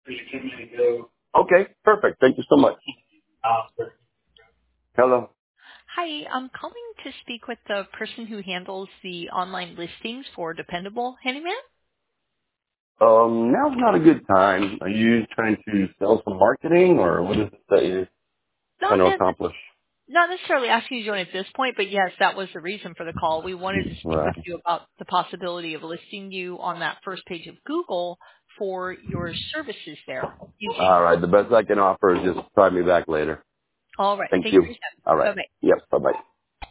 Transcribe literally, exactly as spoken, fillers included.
Okay, perfect. Thank you so much. Hello. Hi, I'm calling to speak with the person who handles the online listings for Dependable Handyman. Um, now's not a good time. Are you trying to sell some marketing, or what is it that you're trying Not, to ne- accomplish? not necessarily asking you to join at this point, but yes, that was the reason for the call. We wanted to speak with Right. you about the possibility of listing you on that first page of Google for your services there. All Using right. The best I can offer is just try me back later. all right. Thank Thank you for you. your time. All Bye right. bye. Yep. Bye bye.